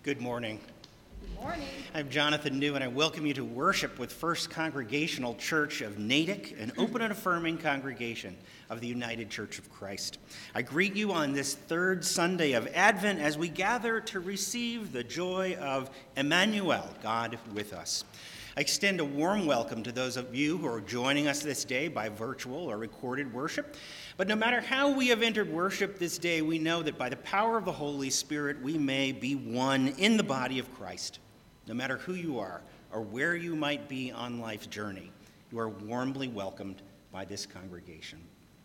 Good morning. Good morning. I'm Jonathan New, and I welcome you to worship with First Congregational Church of Natick, an open and affirming congregation of the United Church of Christ. I greet you on this third Sunday of Advent as we gather to receive the joy of Emmanuel, God with us. I extend a warm welcome to those of you who are joining us this day by virtual or recorded worship. But no matter how we have entered worship this day, we know that by the power of the Holy Spirit, we may be one in the body of Christ. No matter who you are or where you might be on life's journey, you are warmly welcomed by this congregation.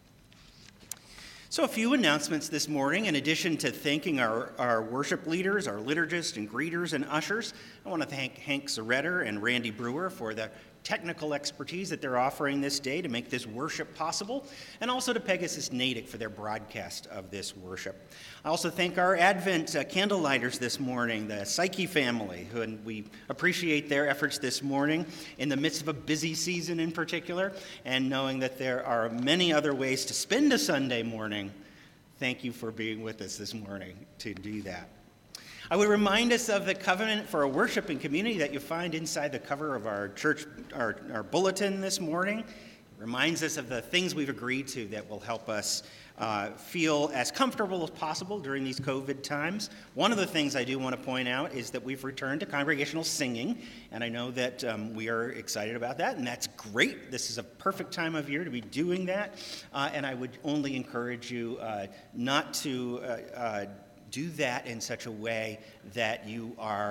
So a few announcements this morning. In addition to thanking our worship leaders, our liturgists and greeters and ushers, I want to thank Hank Zaretter and Randy Brewer for the technical expertise that they're offering this day to make this worship possible, and also to Pegasus Natick for their broadcast of this worship. I also thank our Advent candlelighters this morning, the Psyche family, and we appreciate their efforts this morning in the midst of a busy season in particular, and knowing that there are many other ways to spend a Sunday morning. Thank you for being with us this morning to do that. I would remind us of the covenant for a worship and community that you find inside the cover of our church, our bulletin this morning. It reminds us of the things we've agreed to that will help us feel as comfortable as possible during these COVID times. One of the things I do want to point out is that we've returned to congregational singing, and I know that we are excited about that, and that's great. This is a perfect time of year to be doing that, and I would only encourage you not to do that in such a way that you are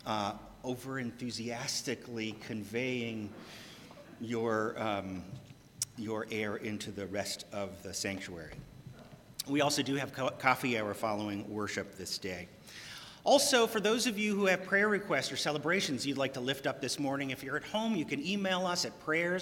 over-enthusiastically conveying your air into the rest of the sanctuary. We also do have coffee hour following worship this day. Also, for those of you who have prayer requests or celebrations you'd like to lift up this morning, if you're at home, you can email us at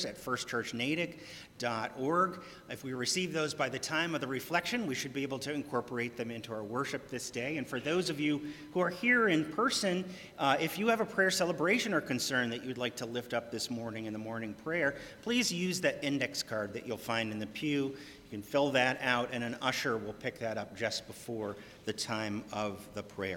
prayers@firstchurchnatick.org. If we receive those by the time of the reflection, we should be able to incorporate them into our worship this day. And for those of you who are here in person, if you have a prayer celebration or concern that you'd like to lift up this morning in the morning prayer, please use that index card that you'll find in the pew. You can fill that out, and an usher will pick that up just before the time of the prayer.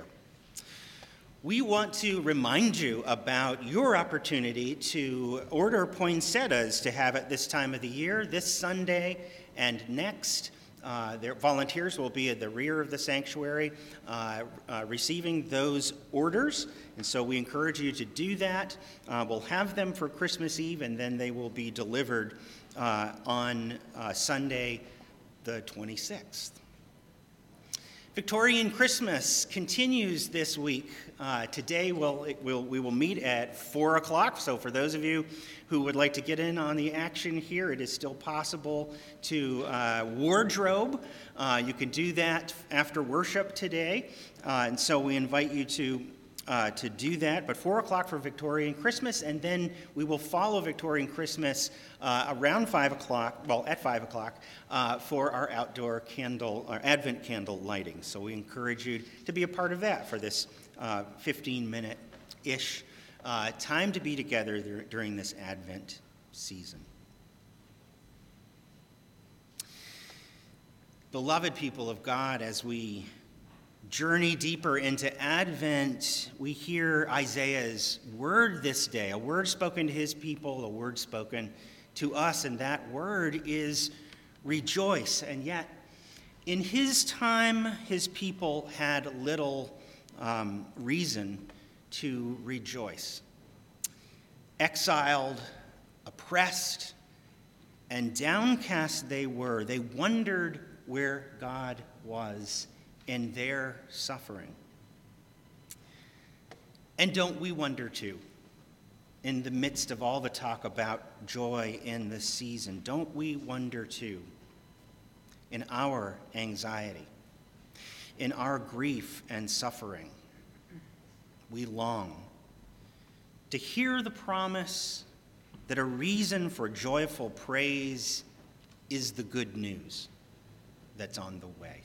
We want to remind you about your opportunity to order poinsettias to have at this time of the year, this Sunday and next. Their volunteers will be at the rear of the sanctuary receiving those orders, and so we encourage you to do that. We'll have them for Christmas Eve, and then they will be delivered on Sunday the 26th. Victorian Christmas continues this week. Today we will meet at 4 o'clock, so for those of you who would like to get in on the action here, it is still possible to wardrobe. You can do that after worship today, and so we invite you to do that. But 4 o'clock for Victorian Christmas, and then we will follow Victorian Christmas around 5 o'clock, at 5 o'clock, for our outdoor Advent candle lighting. So we encourage you to be a part of that for this 15-minute-ish time to be together during this Advent season. Beloved people of God, as we journey deeper into Advent, we hear Isaiah's word this day, a word spoken to his people, a word spoken to us, and that word is rejoice. And yet, in his time, his people had little reason to rejoice. Exiled, oppressed, and downcast they were. They wondered where God was in their suffering. And don't we wonder too, in the midst of all the talk about joy in this season, don't we wonder too, in our anxiety, in our grief and suffering, we long to hear the promise that a reason for joyful praise is the good news that's on the way.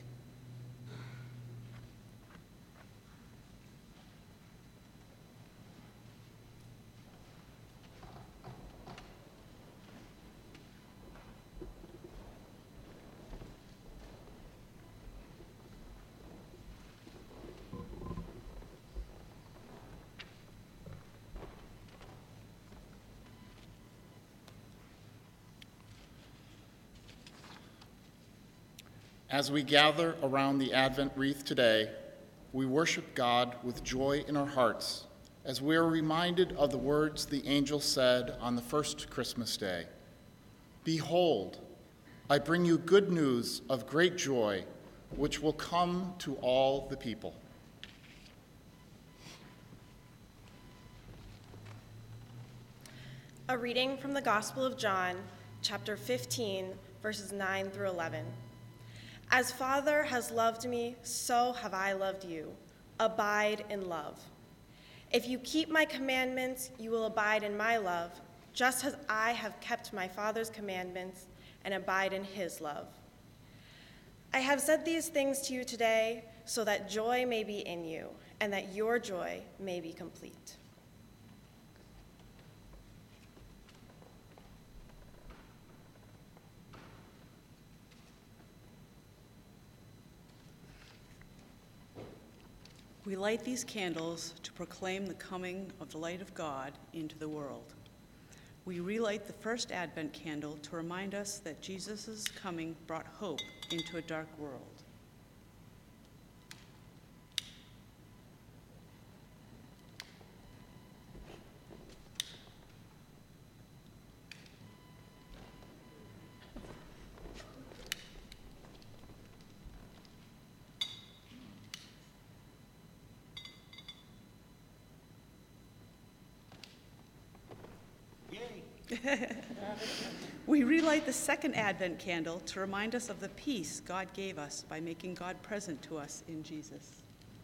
As we gather around the Advent wreath today, we worship God with joy in our hearts as we are reminded of the words the angel said on the first Christmas day. Behold, I bring you good news of great joy, which will come to all the people. A reading from the Gospel of John, chapter 15, verses 9 through 11. As Father has loved me, so have I loved you. Abide in love. If you keep my commandments, you will abide in my love, just as I have kept my Father's commandments and abide in his love. I have said these things to you today so that joy may be in you and that your joy may be complete. We light these candles to proclaim the coming of the light of God into the world. We relight the first Advent candle to remind us that Jesus' coming brought hope into a dark world. We relight the second Advent candle to remind us of the peace God gave us by making God present to us in Jesus.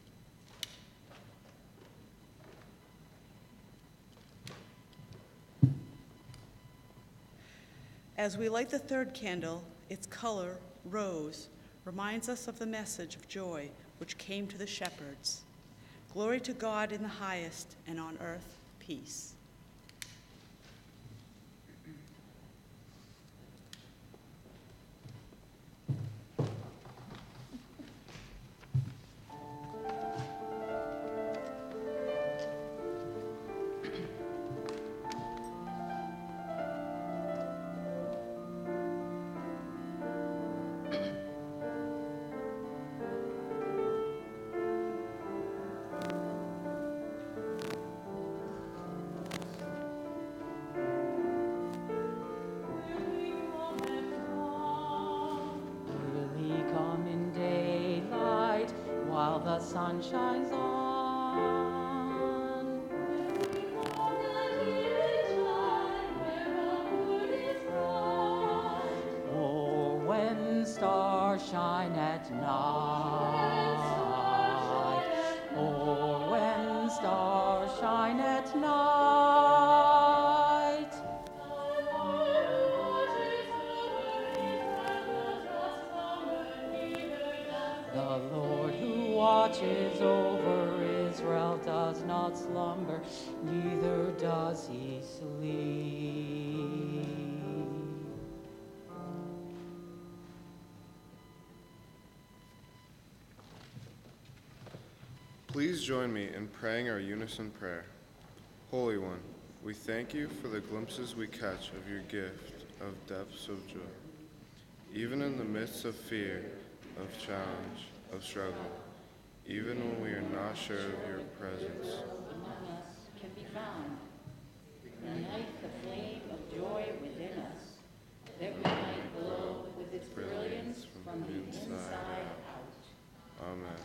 As we light the third candle, its color, rose, reminds us of the message of joy which came to the shepherds. Glory to God in the highest, and on earth, peace. While the sun shines on, or when stars shine at night, or when stars shine at night. The Lord who watches over Israel does not slumber, neither does he sleep. Please join me in praying our unison prayer. Holy One, we thank you for the glimpses we catch of your gift of depths of joy. Even in the midst of fear, of challenge, of struggle, even when we are not sure of your presence, Among us can be found. Ignite the flame of joy within us, that we might glow with its brilliance from the inside out. Amen. Amen.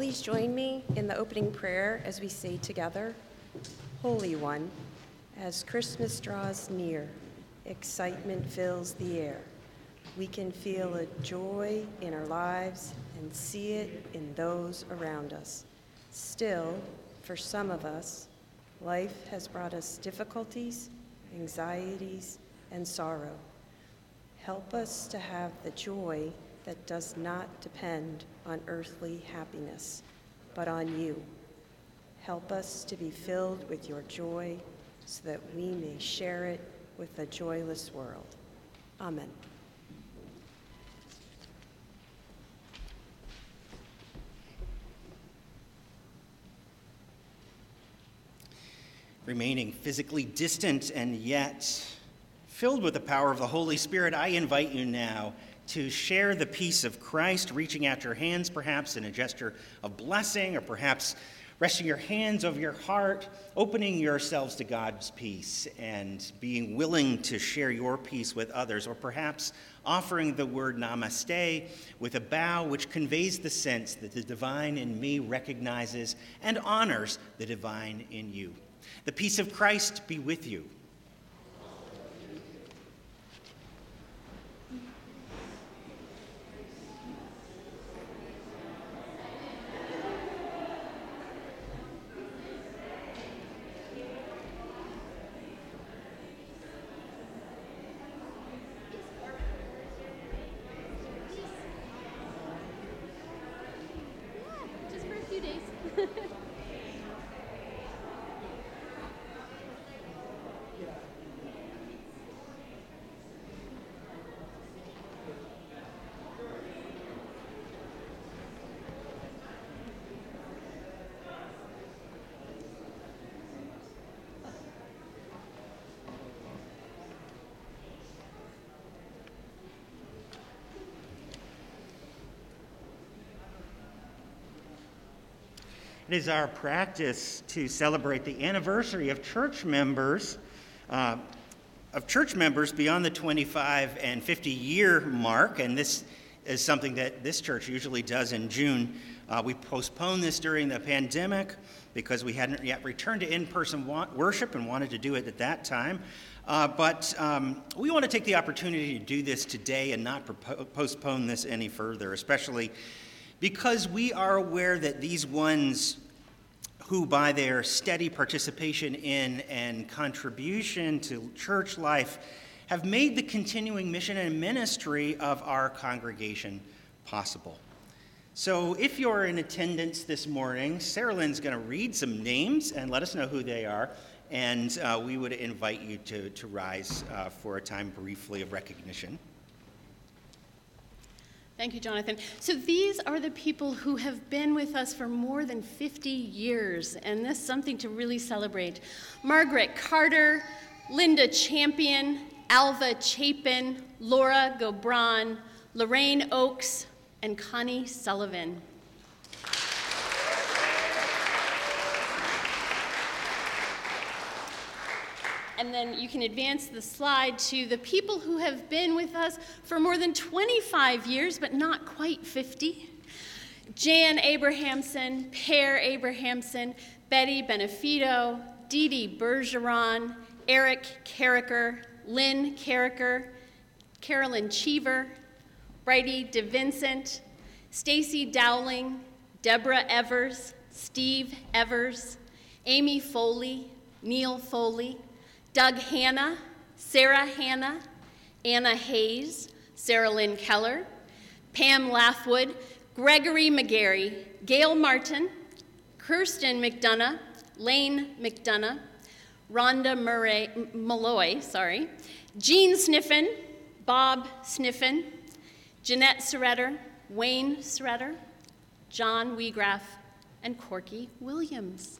please join me in the opening prayer as we say together, Holy One, as Christmas draws near, excitement fills the air. We can feel a joy in our lives and see it in those around us. Still, for some of us, life has brought us difficulties, anxieties, and sorrow. Help us to have the joy that does not depend on earthly happiness, but on you. Help us to be filled with your joy so that we may share it with a joyless world. Amen. Remaining physically distant and yet filled with the power of the Holy Spirit, I invite you now to share the peace of Christ, reaching out your hands perhaps in a gesture of blessing, or perhaps resting your hands over your heart, opening yourselves to God's peace and being willing to share your peace with others, or perhaps offering the word namaste with a bow which conveys the sense that the divine in me recognizes and honors the divine in you. The peace of Christ be with you. Just for a few days. It is our practice to celebrate the anniversary of church members beyond the 25 and 50-year mark, and this is something that this church usually does in June. We postponed this during the pandemic because we hadn't yet returned to in-person worship and wanted to do it at that time. But we want to take the opportunity to do this today and not postpone this any further, especially because we are aware that these ones who, by their steady participation in and contribution to church life, have made the continuing mission and ministry of our congregation possible. So if you're in attendance this morning, Sarah Lynn's going to read some names and let us know who they are, and we would invite you to rise for a time briefly of recognition. Thank you, Jonathan. So these are the people who have been with us for more than 50 years, and this is something to really celebrate. Margaret Carter, Linda Champion, Alva Chapin, Laura Gobran, Lorraine Oakes, and Connie Sullivan. And then you can advance the slide to the people who have been with us for more than 25 years, but not quite 50. Jan Abrahamson, Per Abrahamson, Betty Benefido, Dee Dee Bergeron, Eric Carricker, Lynn Carricker, Carolyn Cheever, Bridie DeVincent, Stacy Dowling, Deborah Evers, Steve Evers, Amy Foley, Neil Foley, Doug Hanna, Sarah Hanna, Anna Hayes, Sarah Lynn Keller, Pam Lathwood, Gregory McGarry, Gail Martin, Kirsten McDonough, Lane McDonough, Rhonda Malloy, Jean Sniffen, Bob Sniffen, Jeanette Surretter, Wayne Surretter, John Weegraff, and Corky Williams.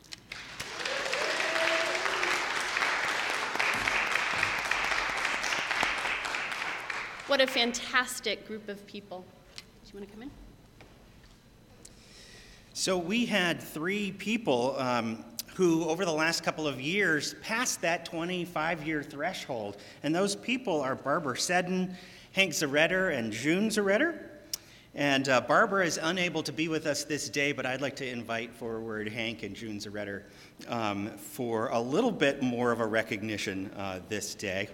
What a fantastic group of people. Do you want to come in? So we had three people who, over the last couple of years, passed that 25-year threshold. And those people are Barbara Seddon, Hank Zaretter, and June Zaretter. And Barbara is unable to be with us this day, but I'd like to invite forward Hank and June Zeretter for a little bit more of a recognition this day.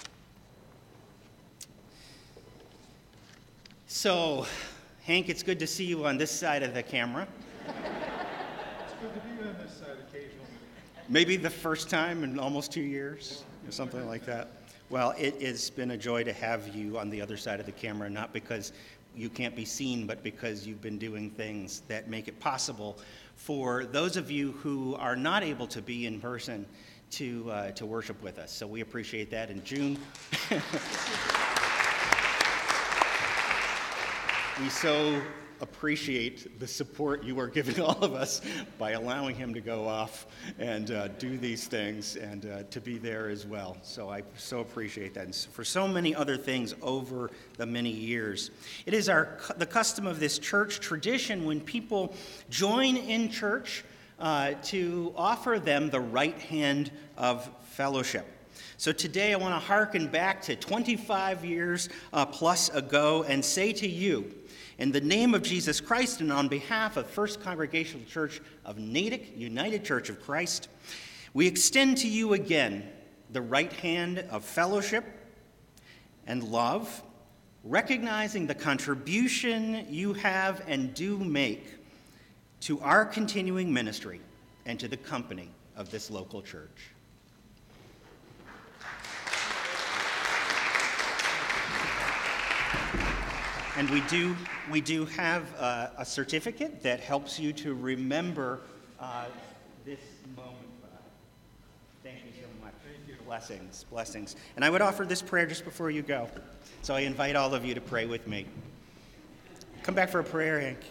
So, Hank, it's good to see you on this side of the camera. It's good to be on this side occasionally. Maybe the first time in almost 2 years, or something like that. Well, it has been a joy to have you on the other side of the camera, not because you can't be seen, but because you've been doing things that make it possible for those of you who are not able to be in person to worship with us. So we appreciate that. And June, we so appreciate the support you are giving all of us by allowing him to go off and do these things and to be there as well. So I so appreciate that. And for so many other things over the many years. It is the custom of this church tradition when people join in church to offer them the right hand of fellowship. So today I want to hearken back to 25 years plus ago and say to you, in the name of Jesus Christ and on behalf of First Congregational Church of Natick, United Church of Christ, we extend to you again the right hand of fellowship and love, recognizing the contribution you have and do make to our continuing ministry and to the company of this local church. And we do have a certificate that helps you to remember this moment. Thank you so much. Thank you. Blessings, blessings. And I would offer this prayer just before you go. So I invite all of you to pray with me. Come back for a prayer, Hank.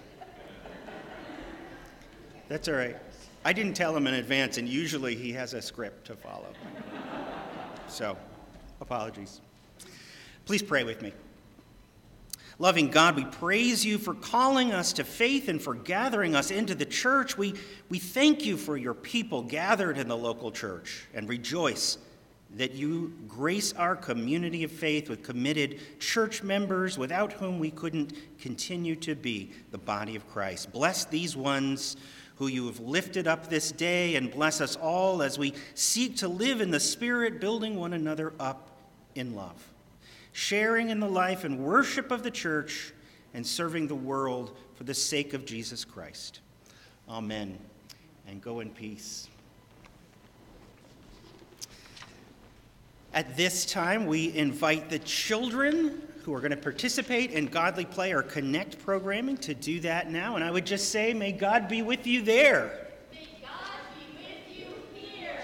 That's all right. I didn't tell him in advance, and usually he has a script to follow. So, apologies. Please pray with me. Loving God, we praise you for calling us to faith and for gathering us into the church. We thank you for your people gathered in the local church and rejoice that you grace our community of faith with committed church members without whom we couldn't continue to be the body of Christ. Bless these ones who you have lifted up this day, and bless us all as we seek to live in the Spirit, building one another up in love, sharing in the life and worship of the church, and serving the world for the sake of Jesus Christ. Amen. And go in peace. At this time, we invite the children who are going to participate in Godly Play or Connect programming to do that now. And I would just say, may God be with you there. May God be with you here.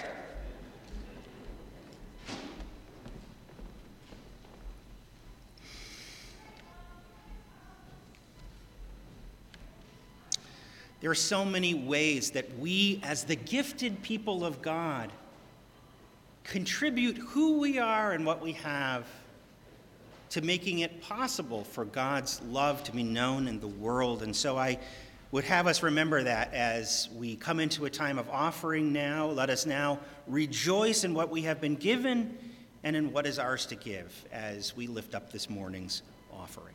There are so many ways that we, as the gifted people of God, contribute who we are and what we have to making it possible for God's love to be known in the world. And so I would have us remember that as we come into a time of offering now. Let us now rejoice in what we have been given and in what is ours to give as we lift up this morning's offering.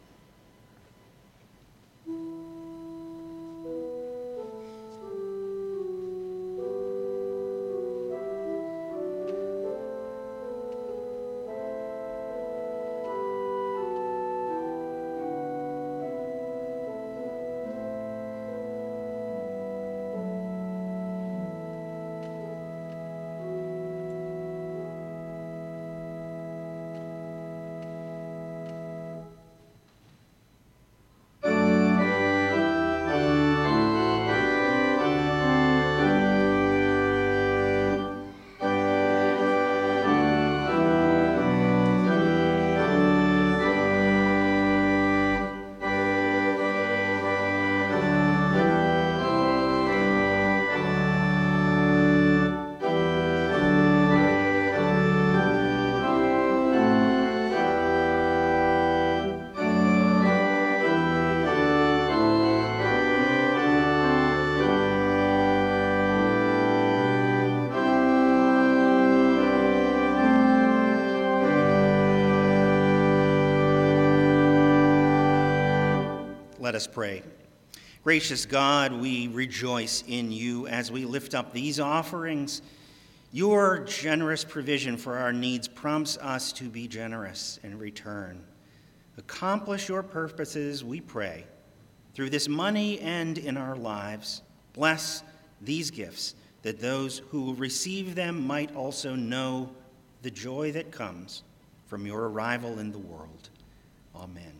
Let us pray. Gracious God, we rejoice in you as we lift up these offerings. Your generous provision for our needs prompts us to be generous in return. Accomplish your purposes, we pray, through this money and in our lives. Bless these gifts, that those who receive them might also know the joy that comes from your arrival in the world. Amen.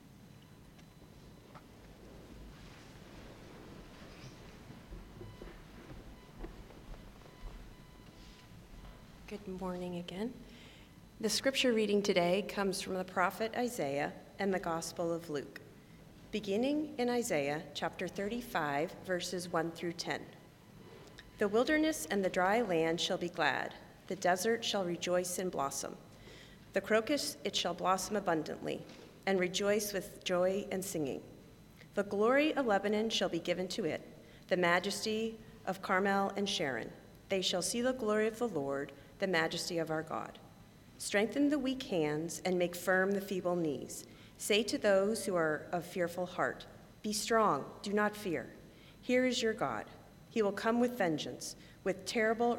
Good morning again. The scripture reading today comes from the prophet Isaiah and the Gospel of Luke. Beginning in Isaiah chapter 35, verses 1 through 10. The wilderness and the dry land shall be glad. The desert shall rejoice and blossom. The crocus, it shall blossom abundantly, and rejoice with joy and singing. The glory of Lebanon shall be given to it, the majesty of Carmel and Sharon. They shall see the glory of the Lord, the majesty of our God. Strengthen the weak hands and make firm the feeble knees. Say to those who are of fearful heart, be strong, do not fear. Here is your God. He will come with vengeance, with terrible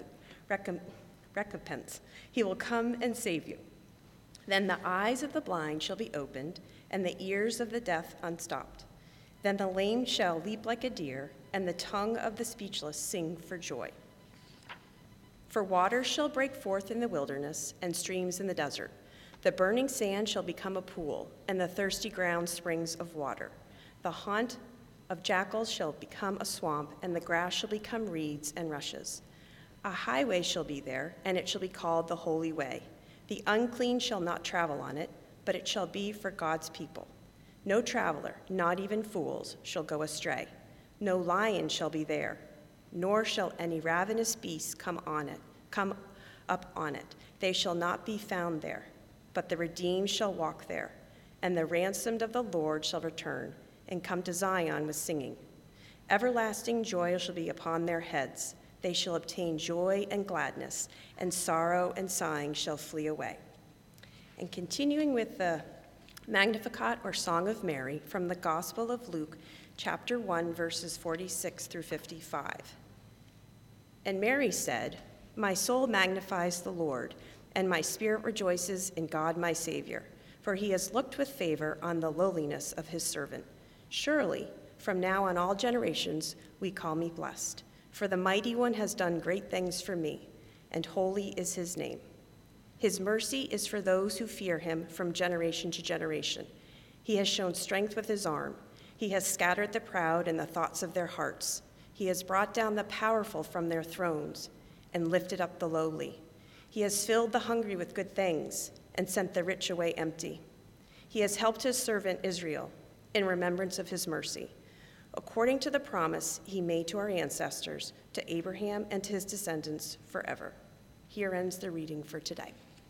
recompense. He will come and save you. Then the eyes of the blind shall be opened, and the ears of the deaf unstopped. Then the lame shall leap like a deer, and the tongue of the speechless sing for joy. For waters shall break forth in the wilderness, and streams in the desert. The burning sand shall become a pool, and the thirsty ground springs of water. The haunt of jackals shall become a swamp, and the grass shall become reeds and rushes. A highway shall be there, and it shall be called the Holy Way. The unclean shall not travel on it, but it shall be for God's people. No traveler, not even fools, shall go astray. No lion shall be there, nor shall any ravenous beast come up on it. They shall not be found there, but the redeemed shall walk there, and the ransomed of the Lord shall return and come to Zion with singing. Everlasting joy shall be upon their heads. They shall obtain joy and gladness, and sorrow and sighing shall flee away. And continuing with the Magnificat or Song of Mary from the Gospel of Luke, chapter 1, verses 46 through 55. And Mary said, my soul magnifies the Lord, and my spirit rejoices in God my Savior, for he has looked with favor on the lowliness of his servant. Surely, from now on all generations we call me blessed, for the Mighty One has done great things for me, and holy is his name. His mercy is for those who fear him from generation to generation. He has shown strength with his arm. He has scattered the proud in the thoughts of their hearts. He has brought down the powerful from their thrones and lifted up the lowly. He has filled the hungry with good things and sent the rich away empty. He has helped his servant Israel in remembrance of his mercy, according to the promise he made to our ancestors, to Abraham and to his descendants forever. Here ends the reading for today.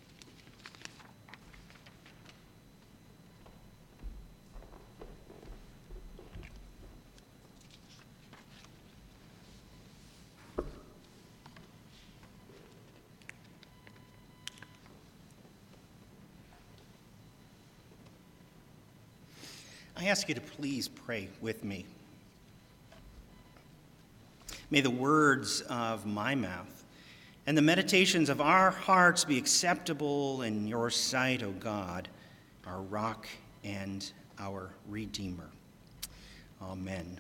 I ask you to please pray with me. May the words of my mouth and the meditations of our hearts be acceptable in your sight, O God, our rock and our Redeemer. Amen.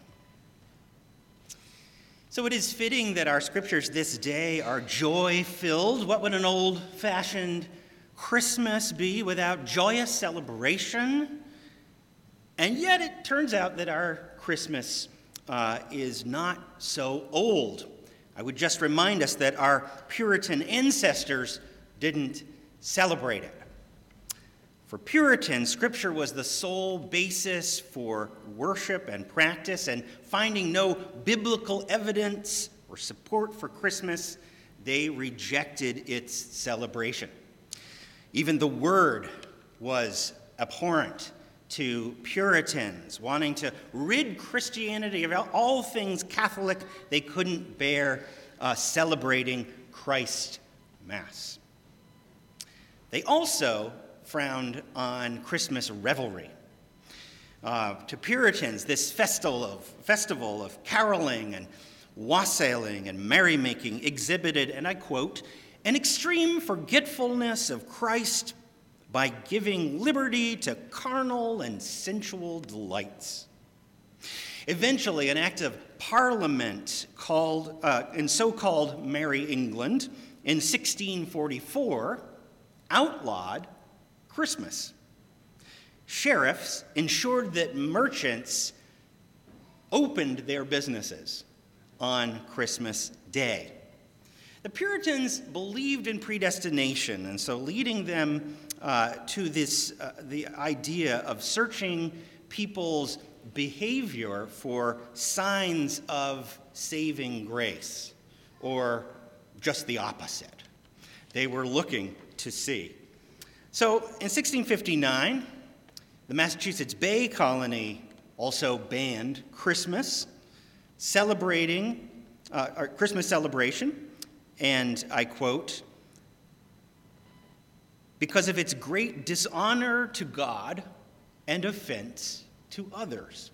So it is fitting that our scriptures this day are joy-filled. What would an old-fashioned Christmas be without joyous celebration? And yet it turns out that our Christmas is not so old. I would just remind us that our Puritan ancestors didn't celebrate it. For Puritans, Scripture was the sole basis for worship and practice, and finding no biblical evidence or support for Christmas, they rejected its celebration. Even the word was abhorrent to Puritans, wanting to rid Christianity of all things Catholic. They couldn't bear celebrating Christ Mass. They also frowned on Christmas revelry. to Puritans, this festival of caroling and wassailing and merrymaking exhibited, and I quote, an extreme forgetfulness of Christ by giving liberty to carnal and sensual delights. Eventually, an act of Parliament in so-called Merry England in 1644 outlawed Christmas. Sheriffs ensured that merchants opened their businesses on Christmas Day. The Puritans believed in predestination, and so leading them to the idea of searching people's behavior for signs of saving grace, or just the opposite. They were looking to see. So in 1659, the Massachusetts Bay Colony also banned Christmas celebration, and I quote, because of its great dishonor to God and offense to others.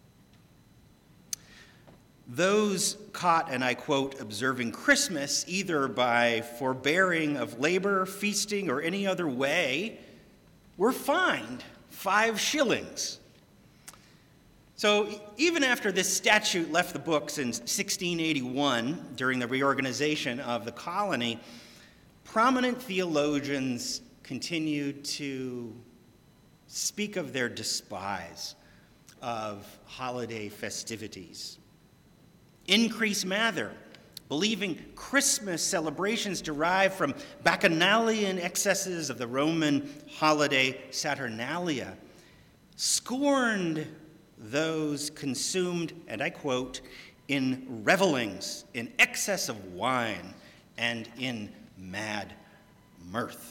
Those caught, and I quote, observing Christmas either by forbearing of labor, feasting, or any other way were fined 5 shillings. So even after this statute left the books in 1681, during the reorganization of the colony, prominent theologians continued to speak of their despise of holiday festivities. Increase Mather, believing Christmas celebrations derive from bacchanalian excesses of the Roman holiday Saturnalia, scorned those consumed, and I quote, in revelings, in excess of wine, and in mad mirth.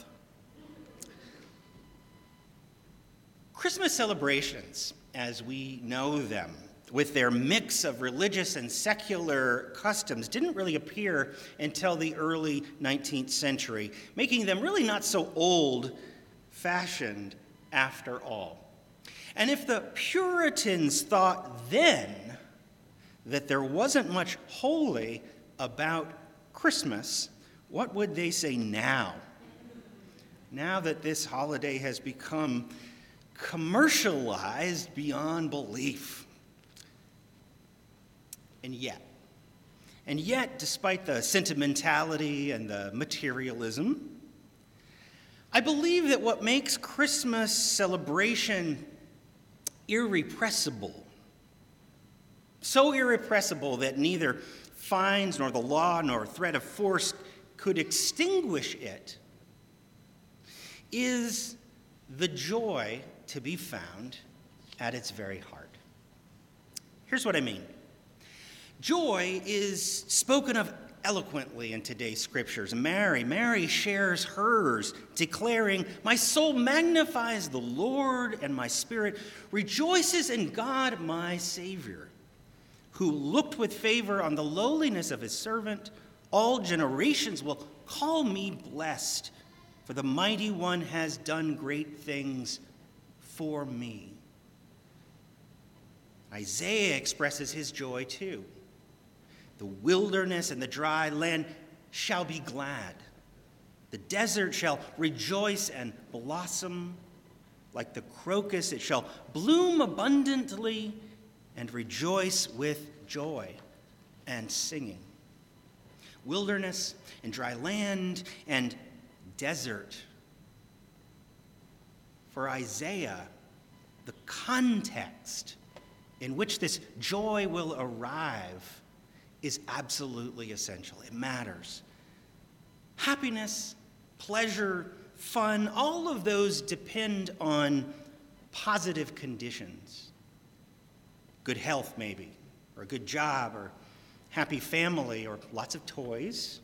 Christmas celebrations, as we know them, with their mix of religious and secular customs, didn't really appear until the early 19th century, making them really not so old-fashioned after all. And if the Puritans thought then that there wasn't much holy about Christmas, what would they say now? Now that this holiday has become commercialized beyond belief. And yet, despite the sentimentality and the materialism, I believe that what makes Christmas celebration irrepressible, so irrepressible that neither fines nor the law nor threat of force could extinguish it, is the joy to be found at its very heart. Here's what I mean. Joy is spoken of eloquently in today's scriptures. Mary shares hers, declaring, "My soul magnifies the Lord, and my spirit rejoices in God my Savior, who looked with favor on the lowliness of his servant. All generations will call me blessed, for the Mighty One has done great things for me." Isaiah expresses his joy too. The wilderness and the dry land shall be glad. The desert shall rejoice and blossom. Like the crocus, it shall bloom abundantly and rejoice with joy and singing. Wilderness and dry land and desert. For Isaiah, the context in which this joy will arrive is absolutely essential. It matters. Happiness, pleasure, fun, all of those depend on positive conditions. Good health, maybe, or a good job, or happy family, or lots of toys.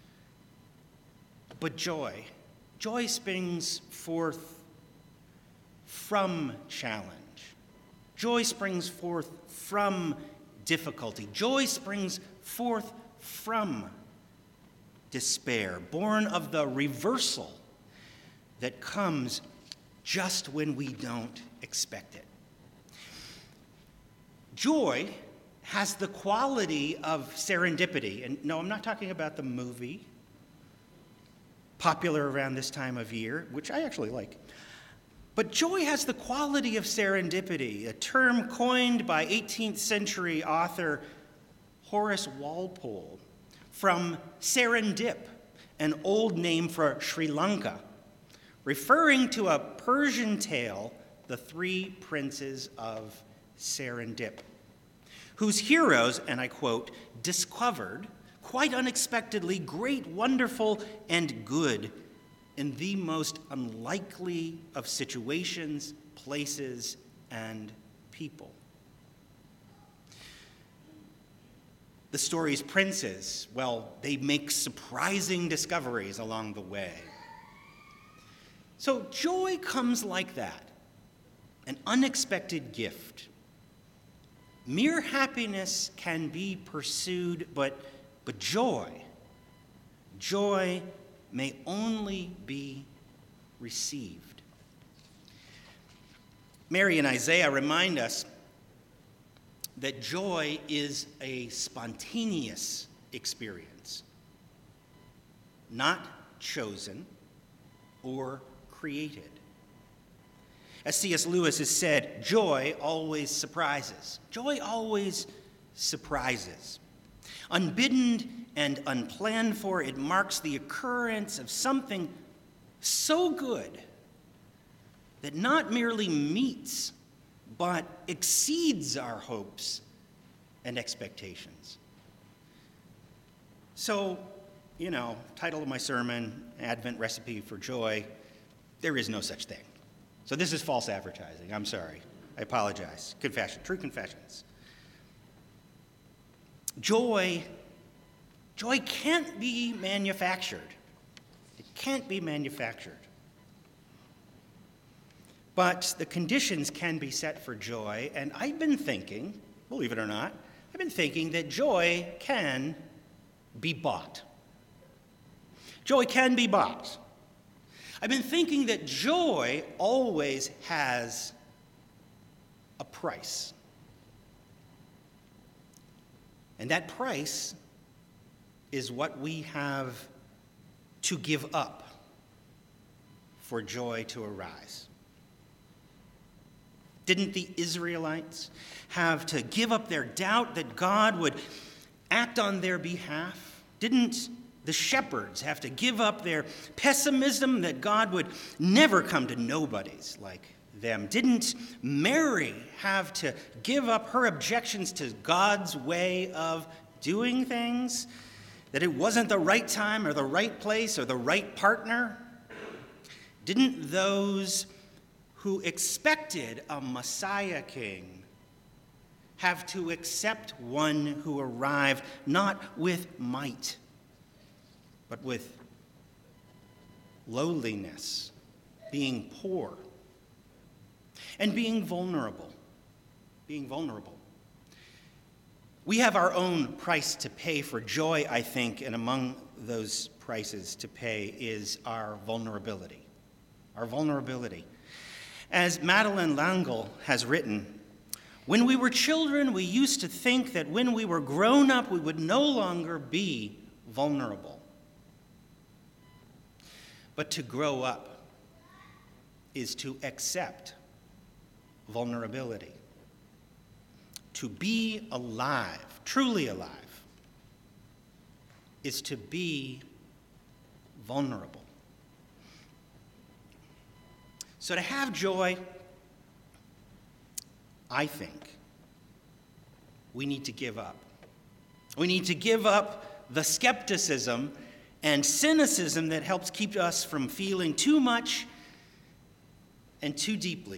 But joy springs forth from challenge. Joy springs forth from difficulty. Joy springs forth from despair, born of the reversal that comes just when we don't expect it. Joy has the quality of serendipity. And no, I'm not talking about the movie, popular around this time of year, which I actually like. But joy has the quality of serendipity, a term coined by 18th century author Horace Walpole from Serendip, an old name for Sri Lanka, referring to a Persian tale, The Three Princes of Serendip, whose heroes, and I quote, discovered, quite unexpectedly, great, wonderful, and good in the most unlikely of situations, places, and people. The story's princes, well, they make surprising discoveries along the way. So joy comes like that, an unexpected gift. Mere happiness can be pursued, but joy may only be received. Mary and Isaiah remind us that joy is a spontaneous experience, not chosen or created. As C.S. Lewis has said, joy always surprises. Joy always surprises. Unbidden and unplanned for, it marks the occurrence of something so good that not merely meets, but exceeds our hopes and expectations. So, title of my sermon, Advent Recipe for Joy, there is no such thing. So this is false advertising. I'm sorry. I apologize. Confession, true confessions. Joy can't be manufactured. It can't be manufactured. But the conditions can be set for joy, and I've been thinking, believe it or not, that joy can be bought. Joy can be bought. I've been thinking that joy always has a price. And that price is what we have to give up for joy to arise. Didn't the Israelites have to give up their doubt that God would act on their behalf? Didn't the shepherds have to give up their pessimism that God would never come to nobodies like them? Didn't Mary have to give up her objections to God's way of doing things? That it wasn't the right time or the right place or the right partner? Didn't those who expected a Messiah king have to accept one who arrived not with might, but with lowliness, being poor, and being vulnerable? We have our own price to pay for joy, I think, and among those prices to pay is our vulnerability. Our vulnerability. As Madeleine L'Engle has written, when we were children, we used to think that when we were grown up, we would no longer be vulnerable. But to grow up is to accept vulnerability. To be alive, truly alive, is to be vulnerable. So to have joy, I think we need to give up. We need to give up the skepticism and cynicism that helps keep us from feeling too much and too deeply,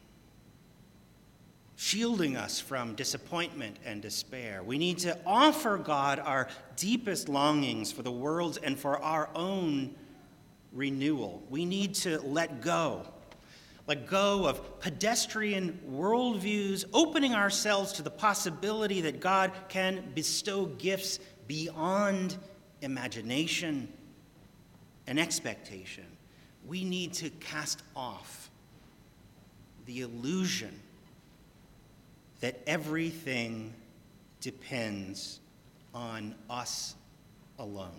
shielding us from disappointment and despair. We need to offer God our deepest longings for the world's and for our own renewal. We need to let go of pedestrian worldviews, opening ourselves to the possibility that God can bestow gifts beyond imagination and expectation. We need to cast off the illusion that everything depends on us alone.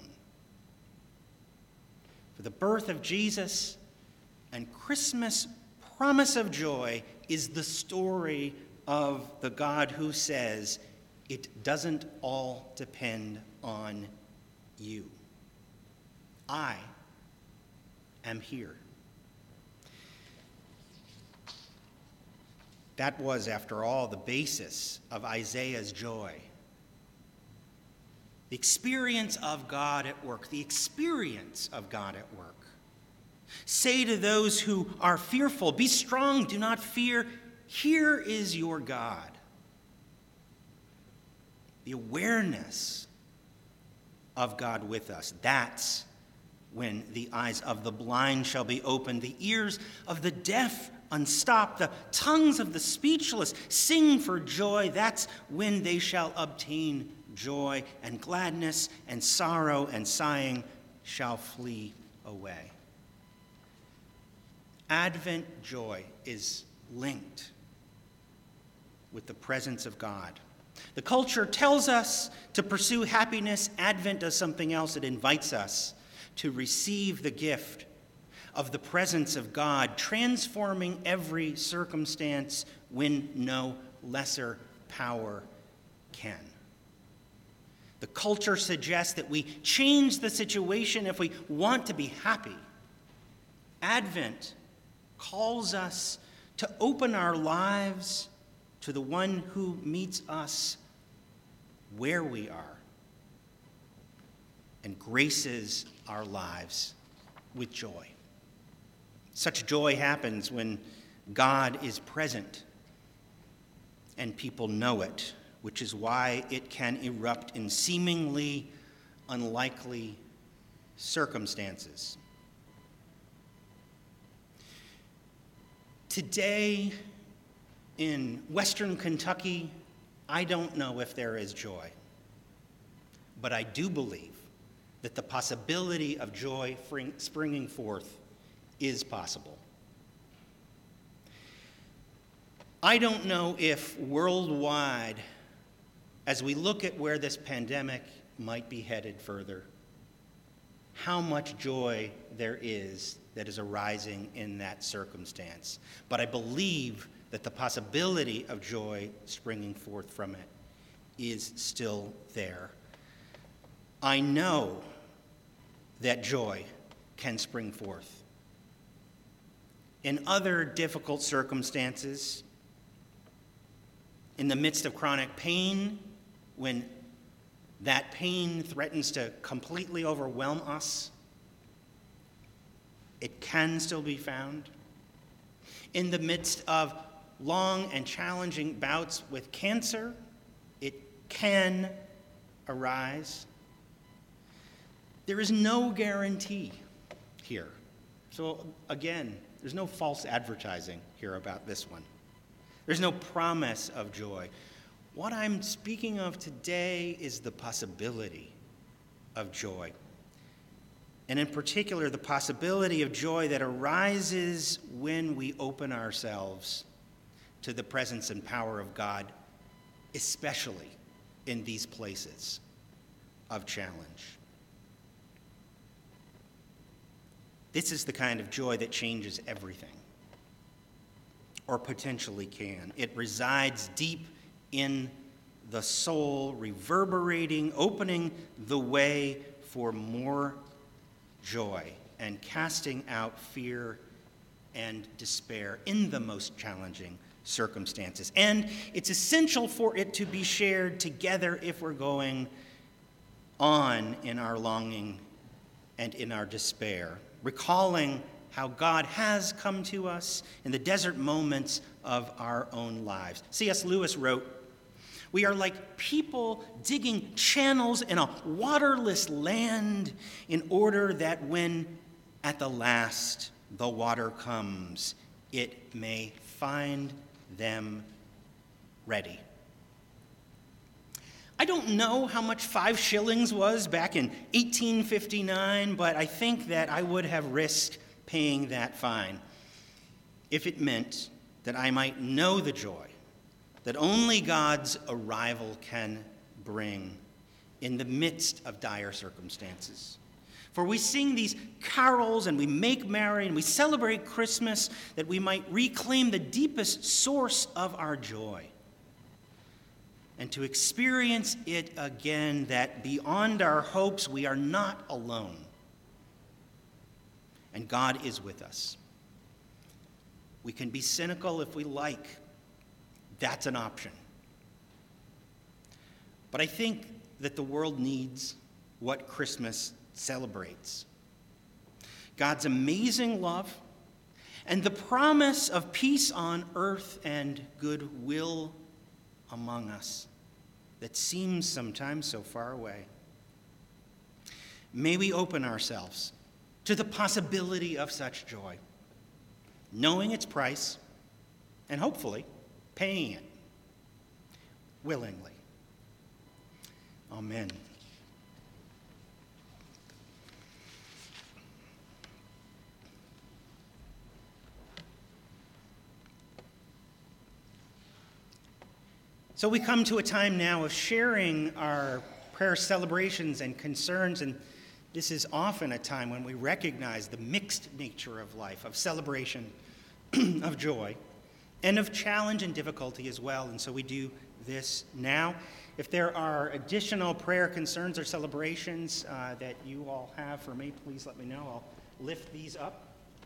For the birth of Jesus and Christmas' promise of joy is the story of the God who says, it doesn't all depend on you. I am here. That was, after all, the basis of Isaiah's joy. The experience of God at work, the experience of God at work. Say to those who are fearful, be strong, do not fear. Here is your God. The awareness of God with us, that's when the eyes of the blind shall be opened, the ears of the deaf unstopped, the tongues of the speechless sing for joy. That's when they shall obtain joy, and gladness and sorrow and sighing shall flee away. Advent joy is linked with the presence of God. The culture tells us to pursue happiness. Advent does something else. It invites us to receive the gift of the presence of God, transforming every circumstance when no lesser power can. The culture suggests that we change the situation if we want to be happy. Advent calls us to open our lives to the one who meets us where we are and graces our lives with joy. Such joy happens when God is present and people know it, which is why it can erupt in seemingly unlikely circumstances. Today, in Western Kentucky, I don't know if there is joy, but I do believe that the possibility of joy springing forth is possible. I don't know if worldwide, as we look at where this pandemic might be headed further, how much joy there is that is arising in that circumstance. But I believe that the possibility of joy springing forth from it is still there. I know that joy can spring forth. In other difficult circumstances, in the midst of chronic pain, when that pain threatens to completely overwhelm us, it can still be found. In the midst of long and challenging bouts with cancer, it can arise. There is no guarantee here. So again, there's no false advertising here about this one. There's no promise of joy. What I'm speaking of today is the possibility of joy. And in particular, the possibility of joy that arises when we open ourselves to the presence and power of God, especially in these places of challenge. This is the kind of joy that changes everything, or potentially can. It resides deep in the soul, reverberating, opening the way for more joy and casting out fear and despair in the most challenging circumstances. And it's essential for it to be shared together if we're going on in our longing and in our despair, recalling how God has come to us in the desert moments of our own lives. C.S. Lewis wrote, "We are like people digging channels in a waterless land in order that when at the last the water comes, it may find them ready." I don't know how much 5 shillings was back in 1859, but I think that I would have risked paying that fine if it meant that I might know the joy that only God's arrival can bring in the midst of dire circumstances. For we sing these carols and we make merry and we celebrate Christmas that we might reclaim the deepest source of our joy and to experience it again, that beyond our hopes we are not alone and God is with us. We can be cynical if we like. That's an option. But I think that the world needs what Christmas celebrates: God's amazing love and the promise of peace on earth and goodwill among us that seems sometimes so far away. May we open ourselves to the possibility of such joy, knowing its price and hopefully paying it willingly. Amen. So we come to a time now of sharing our prayer celebrations and concerns, and this is often a time when we recognize the mixed nature of life, of celebration, of joy, and of challenge and difficulty as well. And so we do this now. If there are additional prayer concerns or celebrations that you all have for me, please let me know. I'll lift these up.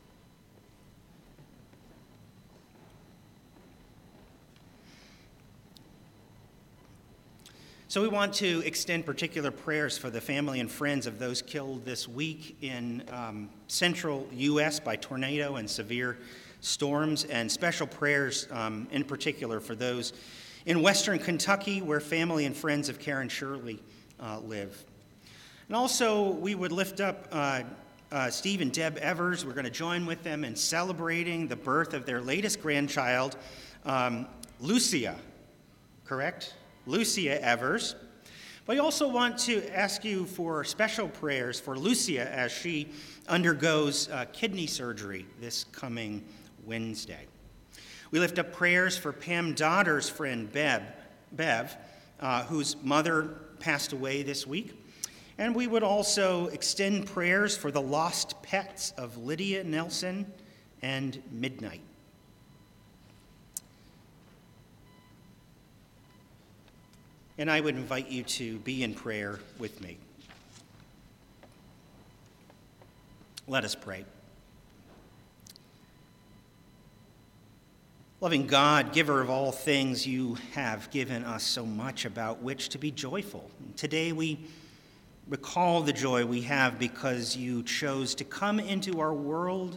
So we want to extend particular prayers for the family and friends of those killed this week in central U.S. by tornado and severe storms, and special prayers in particular for those in western Kentucky where family and friends of Karen Shirley live. And also we would lift up Steve and Deb Evers. We're going to join with them in celebrating the birth of their latest grandchild, Lucia, correct? Lucia Evers. But I also want to ask you for special prayers for Lucia as she undergoes kidney surgery this coming Wednesday. We lift up prayers for Pam Dodder's friend Bev, whose mother passed away this week. And we would also extend prayers for the lost pets of Lydia Nelson and Midnight. And I would invite you to be in prayer with me. Let us pray. Loving God, giver of all things, you have given us so much about which to be joyful. Today we recall the joy we have because you chose to come into our world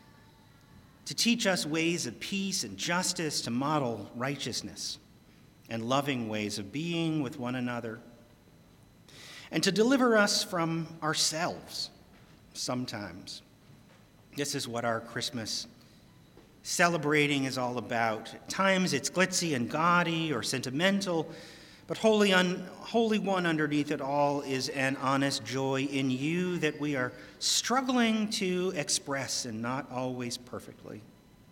to teach us ways of peace and justice, to model righteousness and loving ways of being with one another, and to deliver us from ourselves sometimes. This is what our Christmas celebrating is all about. At times it's glitzy and gaudy or sentimental, but Holy One underneath it all is an honest joy in you that we are struggling to express and not always perfectly.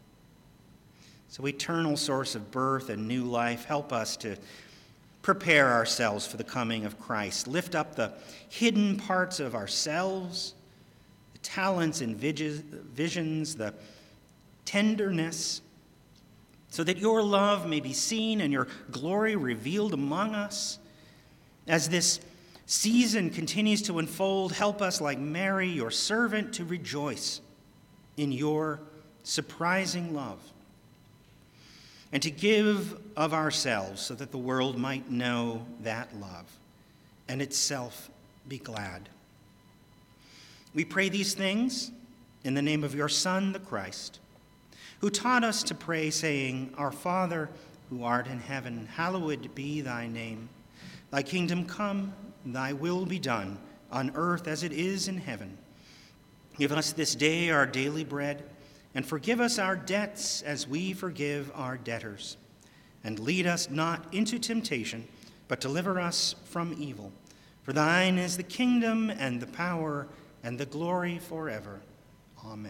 So, eternal source of birth and new life, help us to prepare ourselves for the coming of Christ. Lift up the hidden parts of ourselves, the talents and visions, the tenderness, so that your love may be seen and your glory revealed among us. As this season continues to unfold, help us, like Mary, your servant, to rejoice in your surprising love, and to give of ourselves so that the world might know that love and itself be glad. We pray these things in the name of your Son, the Christ, who taught us to pray, saying, Our Father, who art in heaven, hallowed be thy name. Thy kingdom come, thy will be done, on earth as it is in heaven. Give us this day our daily bread, and forgive us our debts as we forgive our debtors. And lead us not into temptation, but deliver us from evil. For thine is the kingdom and the power and the glory forever. Amen.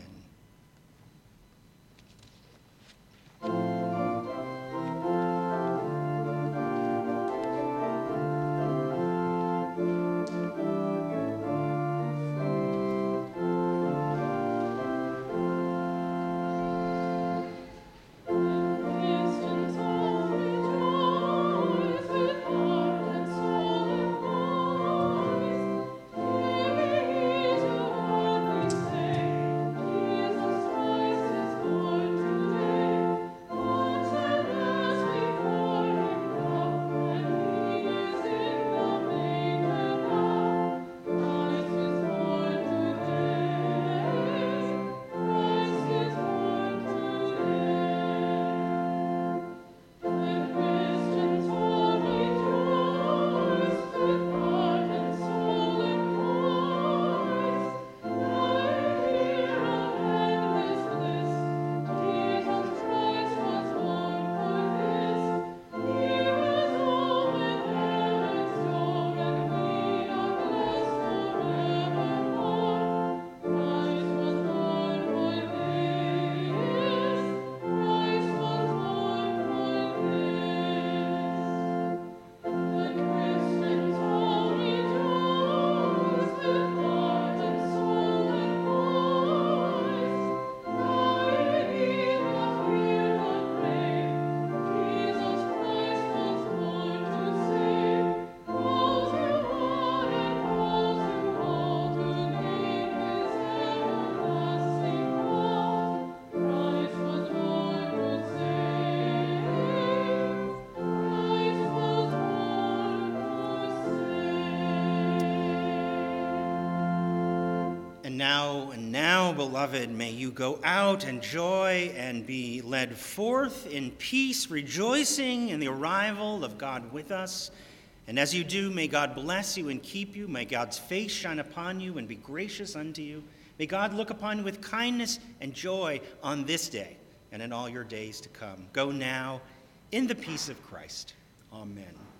And now, beloved, may you go out in joy and be led forth in peace, rejoicing in the arrival of God with us. And as you do, may God bless you and keep you. May God's face shine upon you and be gracious unto you. May God look upon you with kindness and joy on this day and in all your days to come. Go now in the peace of Christ. Amen.